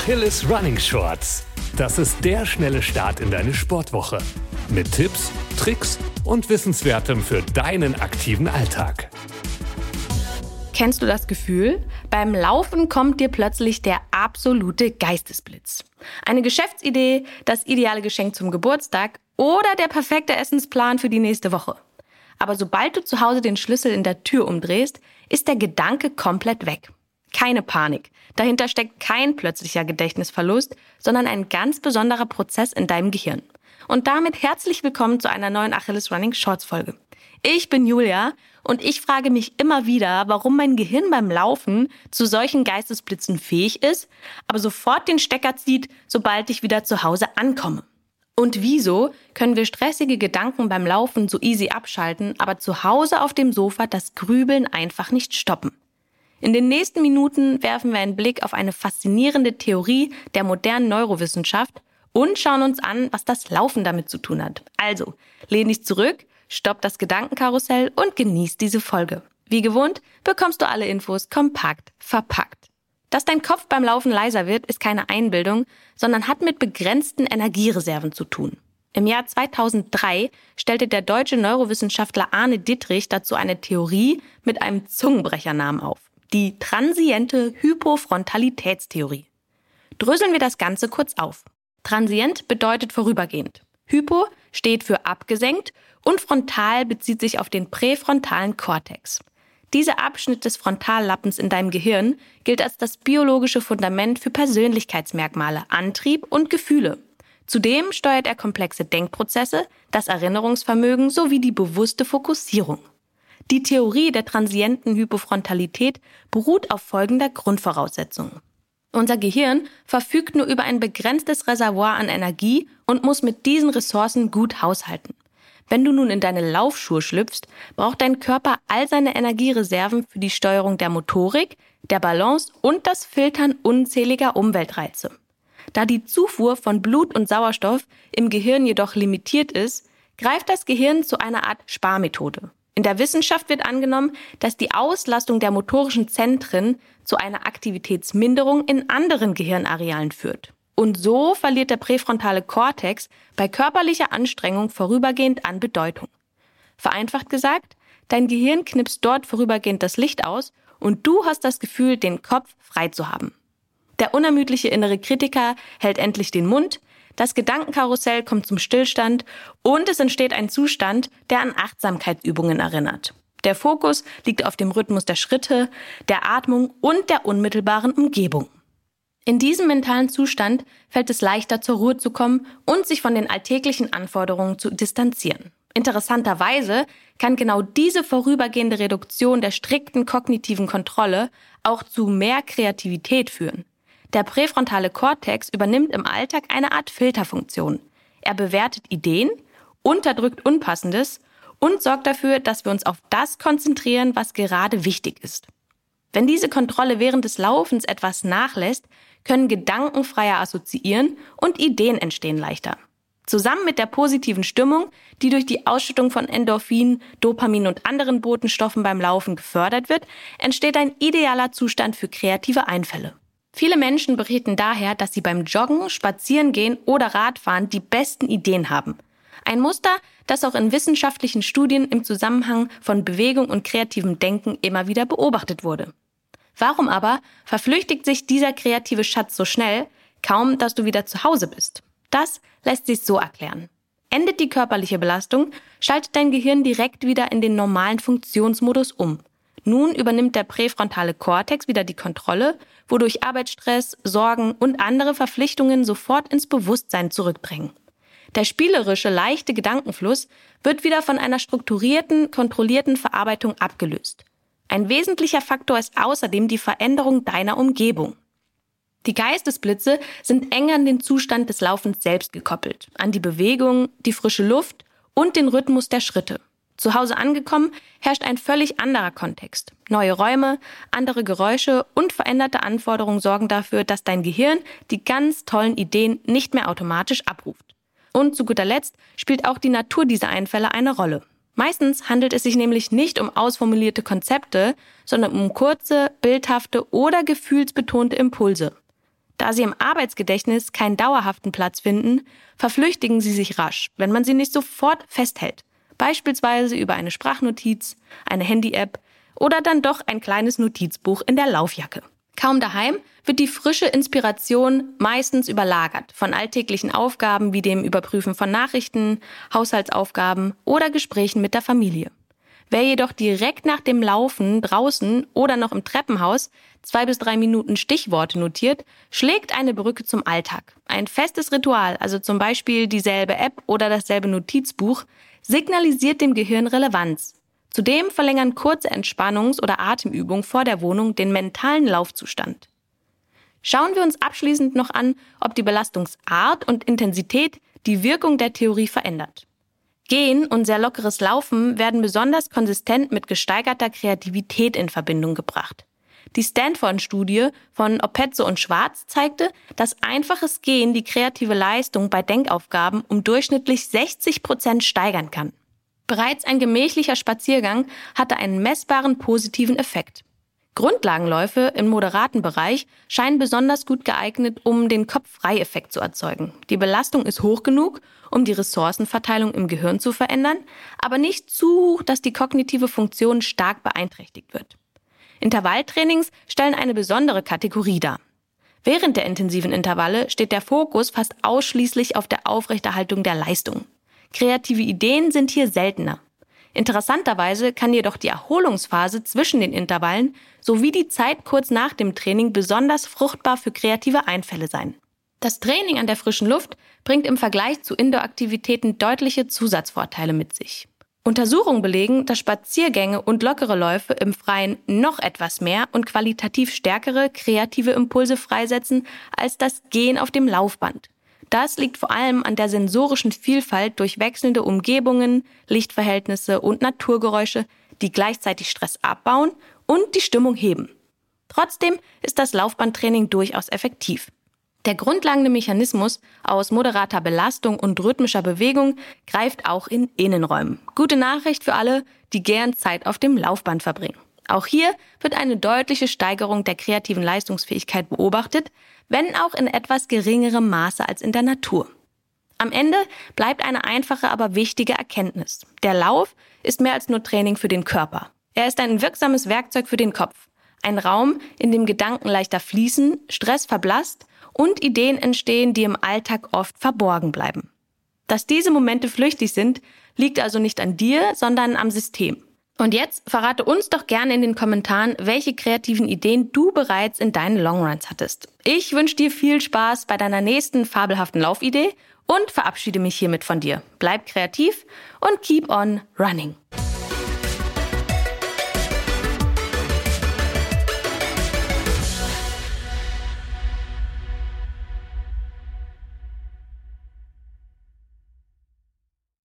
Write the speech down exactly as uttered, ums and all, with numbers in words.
Achilles Running Shorts. Das ist der schnelle Start in deine Sportwoche. Mit Tipps, Tricks und Wissenswertem für deinen aktiven Alltag. Kennst du das Gefühl? Beim Laufen kommt dir plötzlich der absolute Geistesblitz. Eine Geschäftsidee, das ideale Geschenk zum Geburtstag oder der perfekte Essensplan für die nächste Woche. Aber sobald du zu Hause den Schlüssel in der Tür umdrehst, ist der Gedanke komplett weg. Keine Panik. Dahinter steckt kein plötzlicher Gedächtnisverlust, sondern ein ganz besonderer Prozess in deinem Gehirn. Und damit herzlich willkommen zu einer neuen Achilles Running Shorts Folge. Ich bin Julia und ich frage mich immer wieder, warum mein Gehirn beim Laufen zu solchen Geistesblitzen fähig ist, aber sofort den Stecker zieht, sobald ich wieder zu Hause ankomme. Und wieso können wir stressige Gedanken beim Laufen so easy abschalten, aber zu Hause auf dem Sofa das Grübeln einfach nicht stoppen? In den nächsten Minuten werfen wir einen Blick auf eine faszinierende Theorie der modernen Neurowissenschaft und schauen uns an, was das Laufen damit zu tun hat. Also, lehn dich zurück, stopp das Gedankenkarussell und genieß diese Folge. Wie gewohnt bekommst du alle Infos kompakt verpackt. Dass dein Kopf beim Laufen leiser wird, ist keine Einbildung, sondern hat mit begrenzten Energiereserven zu tun. Im Jahr zweitausenddrei stellte der deutsche Neurowissenschaftler Arne Dittrich dazu eine Theorie mit einem Zungenbrechernamen auf. Die transiente Hypofrontalitätstheorie. Dröseln wir das Ganze kurz auf. Transient bedeutet vorübergehend. Hypo steht für abgesenkt und frontal bezieht sich auf den präfrontalen Kortex. Dieser Abschnitt des Frontallappens in deinem Gehirn gilt als das biologische Fundament für Persönlichkeitsmerkmale, Antrieb und Gefühle. Zudem steuert er komplexe Denkprozesse, das Erinnerungsvermögen sowie die bewusste Fokussierung. Die Theorie der transienten Hypofrontalität beruht auf folgender Grundvoraussetzung. Unser Gehirn verfügt nur über ein begrenztes Reservoir an Energie und muss mit diesen Ressourcen gut haushalten. Wenn du nun in deine Laufschuhe schlüpfst, braucht dein Körper all seine Energiereserven für die Steuerung der Motorik, der Balance und das Filtern unzähliger Umweltreize. Da die Zufuhr von Blut und Sauerstoff im Gehirn jedoch limitiert ist, greift das Gehirn zu einer Art Sparmethode. In der Wissenschaft wird angenommen, dass die Auslastung der motorischen Zentren zu einer Aktivitätsminderung in anderen Gehirnarealen führt. Und so verliert der präfrontale Kortex bei körperlicher Anstrengung vorübergehend an Bedeutung. Vereinfacht gesagt, dein Gehirn knipst dort vorübergehend das Licht aus und du hast das Gefühl, den Kopf frei zu haben. Der unermüdliche innere Kritiker hält endlich den Mund, das Gedankenkarussell kommt zum Stillstand und es entsteht ein Zustand, der an Achtsamkeitsübungen erinnert. Der Fokus liegt auf dem Rhythmus der Schritte, der Atmung und der unmittelbaren Umgebung. In diesem mentalen Zustand fällt es leichter, zur Ruhe zu kommen und sich von den alltäglichen Anforderungen zu distanzieren. Interessanterweise kann genau diese vorübergehende Reduktion der strikten kognitiven Kontrolle auch zu mehr Kreativität führen. Der präfrontale Kortex übernimmt im Alltag eine Art Filterfunktion. Er bewertet Ideen, unterdrückt Unpassendes und sorgt dafür, dass wir uns auf das konzentrieren, was gerade wichtig ist. Wenn diese Kontrolle während des Laufens etwas nachlässt, können Gedanken freier assoziieren und Ideen entstehen leichter. Zusammen mit der positiven Stimmung, die durch die Ausschüttung von Endorphin, Dopamin und anderen Botenstoffen beim Laufen gefördert wird, entsteht ein idealer Zustand für kreative Einfälle. Viele Menschen berichten daher, dass sie beim Joggen, Spazierengehen oder Radfahren die besten Ideen haben. Ein Muster, das auch in wissenschaftlichen Studien im Zusammenhang von Bewegung und kreativem Denken immer wieder beobachtet wurde. Warum aber verflüchtigt sich dieser kreative Schatz so schnell, kaum dass du wieder zu Hause bist? Das lässt sich so erklären. Endet die körperliche Belastung, schaltet dein Gehirn direkt wieder in den normalen Funktionsmodus um. Nun übernimmt der präfrontale Kortex wieder die Kontrolle, wodurch Arbeitsstress, Sorgen und andere Verpflichtungen sofort ins Bewusstsein zurückbringen. Der spielerische, leichte Gedankenfluss wird wieder von einer strukturierten, kontrollierten Verarbeitung abgelöst. Ein wesentlicher Faktor ist außerdem die Veränderung deiner Umgebung. Die Geistesblitze sind eng an den Zustand des Laufens selbst gekoppelt, an die Bewegung, die frische Luft und den Rhythmus der Schritte. Zu Hause angekommen, herrscht ein völlig anderer Kontext. Neue Räume, andere Geräusche und veränderte Anforderungen sorgen dafür, dass dein Gehirn die ganz tollen Ideen nicht mehr automatisch abruft. Und zu guter Letzt spielt auch die Natur dieser Einfälle eine Rolle. Meistens handelt es sich nämlich nicht um ausformulierte Konzepte, sondern um kurze, bildhafte oder gefühlsbetonte Impulse. Da sie im Arbeitsgedächtnis keinen dauerhaften Platz finden, verflüchtigen sie sich rasch, wenn man sie nicht sofort festhält. Beispielsweise über eine Sprachnotiz, eine Handy-App oder dann doch ein kleines Notizbuch in der Laufjacke. Kaum daheim wird die frische Inspiration meistens überlagert von alltäglichen Aufgaben wie dem Überprüfen von Nachrichten, Haushaltsaufgaben oder Gesprächen mit der Familie. Wer jedoch direkt nach dem Laufen draußen oder noch im Treppenhaus zwei bis drei Minuten Stichworte notiert, schlägt eine Brücke zum Alltag. Ein festes Ritual, also zum Beispiel dieselbe App oder dasselbe Notizbuch, signalisiert dem Gehirn Relevanz. Zudem verlängern kurze Entspannungs- oder Atemübungen vor der Wohnung den mentalen Laufzustand. Schauen wir uns abschließend noch an, ob die Belastungsart und Intensität die Wirkung der Theorie verändert. Gehen und sehr lockeres Laufen werden besonders konsistent mit gesteigerter Kreativität in Verbindung gebracht. Die Stanford-Studie von Opezzo und Schwarz zeigte, dass einfaches Gehen die kreative Leistung bei Denkaufgaben um durchschnittlich sechzig Prozent steigern kann. Bereits ein gemächlicher Spaziergang hatte einen messbaren positiven Effekt. Grundlagenläufe im moderaten Bereich scheinen besonders gut geeignet, um den Kopf-frei-Effekt zu erzeugen. Die Belastung ist hoch genug, um die Ressourcenverteilung im Gehirn zu verändern, aber nicht zu hoch, dass die kognitive Funktion stark beeinträchtigt wird. Intervalltrainings stellen eine besondere Kategorie dar. Während der intensiven Intervalle steht der Fokus fast ausschließlich auf der Aufrechterhaltung der Leistung. Kreative Ideen sind hier seltener. Interessanterweise kann jedoch die Erholungsphase zwischen den Intervallen sowie die Zeit kurz nach dem Training besonders fruchtbar für kreative Einfälle sein. Das Training an der frischen Luft bringt im Vergleich zu Indoor-Aktivitäten deutliche Zusatzvorteile mit sich. Untersuchungen belegen, dass Spaziergänge und lockere Läufe im Freien noch etwas mehr und qualitativ stärkere kreative Impulse freisetzen als das Gehen auf dem Laufband. Das liegt vor allem an der sensorischen Vielfalt durch wechselnde Umgebungen, Lichtverhältnisse und Naturgeräusche, die gleichzeitig Stress abbauen und die Stimmung heben. Trotzdem ist das Laufbandtraining durchaus effektiv. Der grundlegende Mechanismus aus moderater Belastung und rhythmischer Bewegung greift auch in Innenräumen. Gute Nachricht für alle, die gern Zeit auf dem Laufband verbringen. Auch hier wird eine deutliche Steigerung der kreativen Leistungsfähigkeit beobachtet, wenn auch in etwas geringerem Maße als in der Natur. Am Ende bleibt eine einfache, aber wichtige Erkenntnis. Der Lauf ist mehr als nur Training für den Körper. Er ist ein wirksames Werkzeug für den Kopf. Ein Raum, in dem Gedanken leichter fließen, Stress verblasst und Ideen entstehen, die im Alltag oft verborgen bleiben. Dass diese Momente flüchtig sind, liegt also nicht an dir, sondern am System. Und jetzt verrate uns doch gerne in den Kommentaren, welche kreativen Ideen du bereits in deinen Longruns hattest. Ich wünsche dir viel Spaß bei deiner nächsten fabelhaften Laufidee und verabschiede mich hiermit von dir. Bleib kreativ und keep on running.